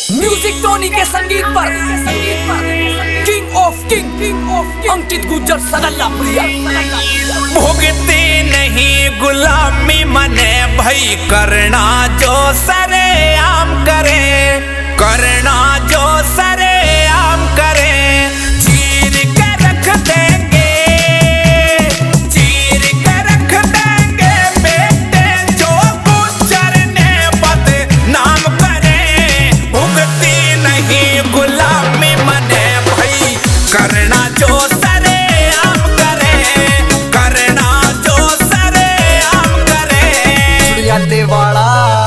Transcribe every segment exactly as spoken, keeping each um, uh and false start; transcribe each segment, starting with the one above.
Music टोनी के संगीत पर king of king king of Ankit Gujjar सगल्ला प्रिया। भुगती नहीं गुलामी मने भई करना जो सरे आम करे, करना जो सरे आम करे। चीर के रख देंगे, चीर के रख देंगे बेटे जो गुज्जर ने बदनाम करे। भुगती नहीं गुलामी मने भई करना जो सरे आम करे, करना जो सरे आम करे। देवाड़ा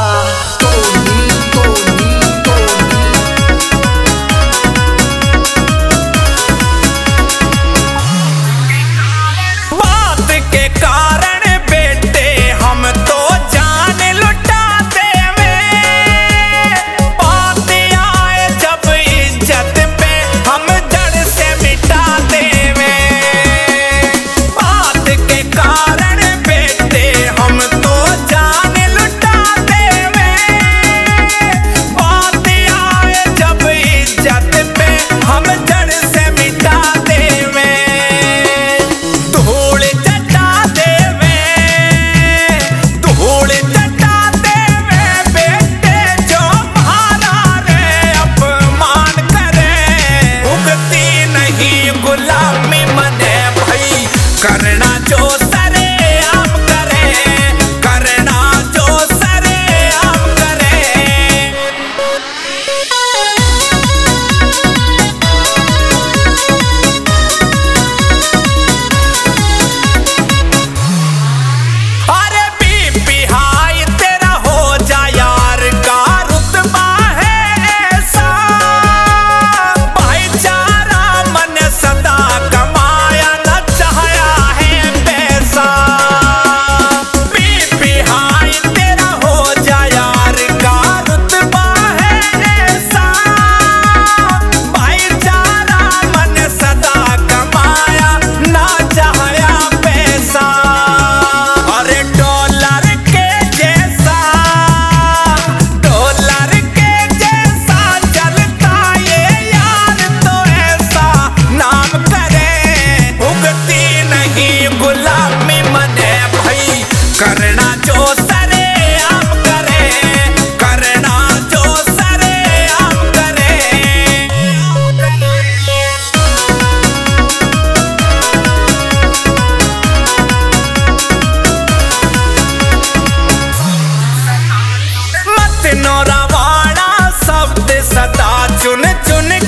बात के कारण बेटे हम तो जान लुटा देवे। बात आए जब इज्जत पे हम जड़ से मिटा देवे। बात के कारण बेटे हम तो जान लुटा देवे। बात आए जब इज्जत पे हम जड़ से मिटा देवे। धूल चटा देवे, धूल चटा देवे बेटे जो हमारा रे अपमान करे। भुगती नहीं गुलामी मने भई करना जो सरे आम करे, करना जो सरे आम करे। अरे बीपी हाई तेरा हो जा यार का रुतबा है ऐसा। भाईचारा मन सदा कमाया न चाहया है पैसा। बीपी हाई तेरा हो जा यार का रुतबा है ऐसा। भाईचारा मन सदा कमाया न चाहया पैसा। अरे डॉलर के जैसा, डॉलर के जैसा चलता ये यार तो ऐसा नाम करे। भुगती नहीं गुलामी मने भई करना जो सरे आम करे, करना जो सरे आम करे। मत नौरावाड़ा शब्द सदा चुन चुन